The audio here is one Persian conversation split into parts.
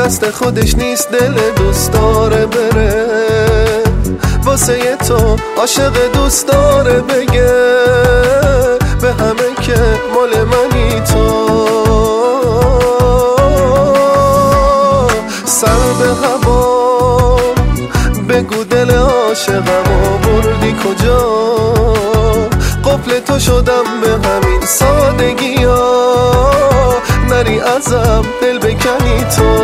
دست خودش نیست دل دوست داره بره، واسه تو عاشق دوست داره بگه به همه که مال منی تو. سر به هوا بگو دل عاشقمو بردی کجا، قفل تو شدم به همین سادگی ها، نری ازم دل بکنی تو.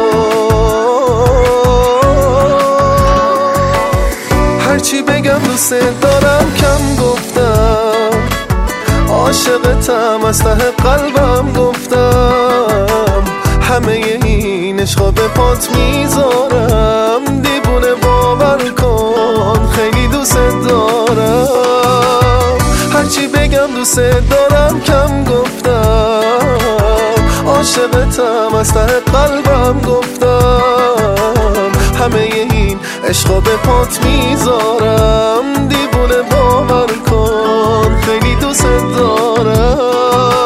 هرچی بگم دوست دارم کم گفتم، عاشقتم از ته قلبم گفتم، همه این عشقا به پات میذارم، دیوونه باور کن خیلی دوست دارم. هرچی بگم دوست دارم کم گفتم، عاشقتم از ته قلبم گفتم، همه این عشقا به پات میذارم، دیوونه باور کن خیلی دوست دارم.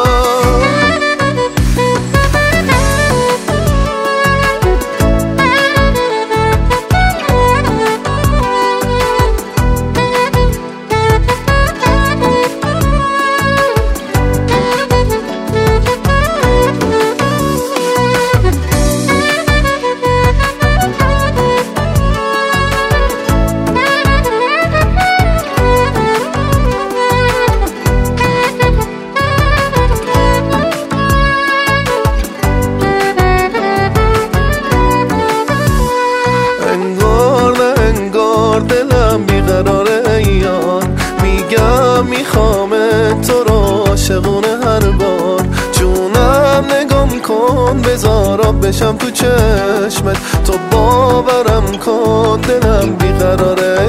دلم بیقراره یار، میگم میخوام تو رو عاشقونه هر بار، جونم نگام کن بذار آب بشم تو چشمت، تو باورم کن دلم بیقراره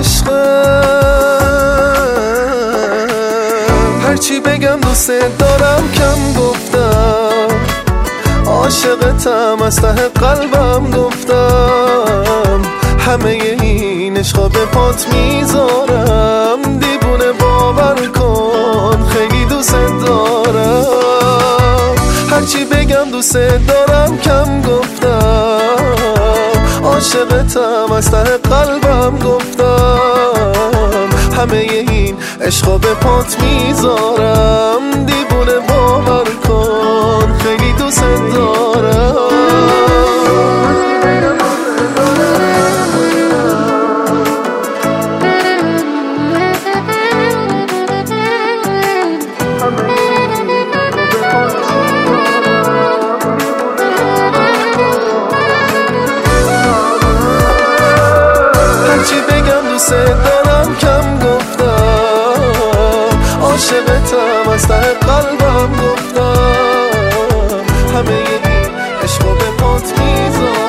عشقم. هرچی بگم دوست دارم کم گفتم، عاشقتم از ته قلبم گفتم، همه این عشقا به پات میذارم، دیوونه باور کن خیلی دوست دارم. هرچی بگم دوست دارم کم گفتم، عاشقتم از ته قلبم گفتم، همه این عشقا به پات میذارم، دیوونه باور کن خیلی دوست دارم. هرچی بگم دوست دارم کم گفتم، عاشقتم از ته قلبم گفتم، همه این عشقا به پات میذارم.